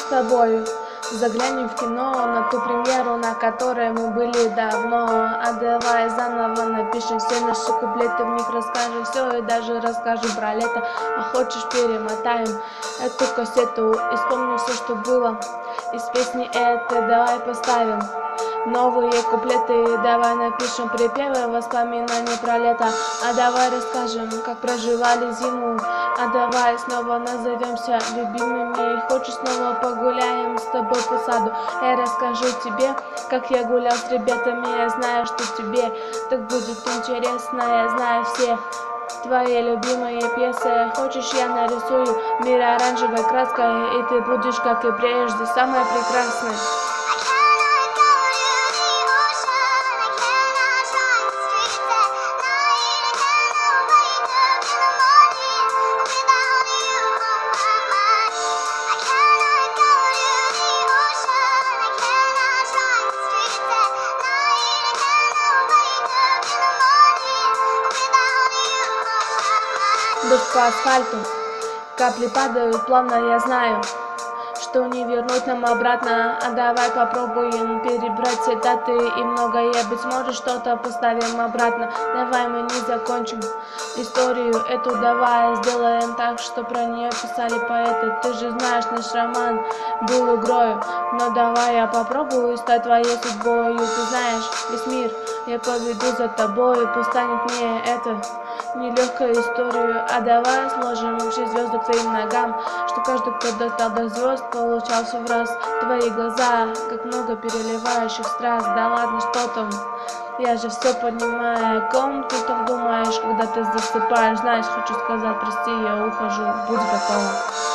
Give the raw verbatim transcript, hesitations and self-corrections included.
тобой заглянем в кино, на ту премьеру, на которой мы были давно. А давай заново напишем все наши куплеты, в них расскажем все и даже расскажем про лето. А хочешь, перемотаем эту кассету и вспомним все, что было из песни этой. Давай поставим новые куплеты, давай напишем припевы, воспоминания про лето. А давай расскажем, как проживали зиму. А давай снова назовемся любимыми. Хочешь, снова погуляем с тобой по саду. Я расскажу тебе, как я гулял с ребятами. Я знаю, что тебе так будет интересно. Я знаю все твои любимые пьесы. Хочешь, я нарисую мир оранжевой краской, и ты будешь, как и прежде, самая прекрасная. Дождь по асфальту, капли падают плавно, я знаю, что не вернуть нам обратно. А давай попробуем перебрать все даты и многое, быть может, что-то поставим обратно. Давай мы не закончим историю эту, давай сделаем так, что про нее писали поэты. Ты же знаешь, наш роман был игрою, но давай я попробую стать твоей судьбою. Ты знаешь, весь мир я поведу за тобой, пусть станет мне это нелегкую историю. А давай сложим все звезды к твоим ногам, что каждый, кто достал до звезд, получался в раз. Твои глаза, как много переливающих страз. Да ладно, что там, я же все понимаю. О ком ты так думаешь, когда ты засыпаешь? Знаешь, хочу сказать прости, я ухожу, будь готова.